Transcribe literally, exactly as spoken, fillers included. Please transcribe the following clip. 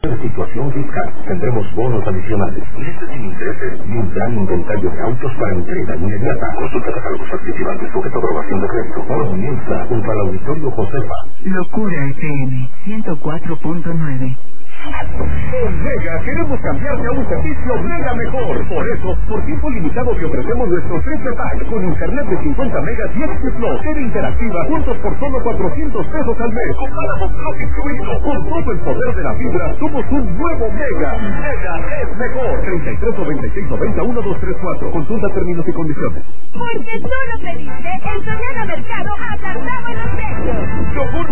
En situación fiscal, tendremos bonos adicionales. Meses sin intereses y un gran inventario de autos para entrega inmediata. Consulta catálogos participantes sujeto a aprobación de crédito. Comienza junto al Auditorio Josefa. Locura F M ciento cuatro punto nueve. En Mega queremos cambiarte a un servicio Mega mejor. Por eso, por tiempo limitado te ofrecemos nuestro triple pack con internet de cincuenta megas y X Plus, T V interactiva, juntos por solo cuatrocientos pesos al mes. Con cada blog incluido. Con todo el poder de la fibra, somos un nuevo Mega. Mega es mejor. treinta y tres noventa y seis noventa uno dos tres cuatro. Consulta términos y condiciones. Porque solo pediste el soñado mercado aplastado en los precios.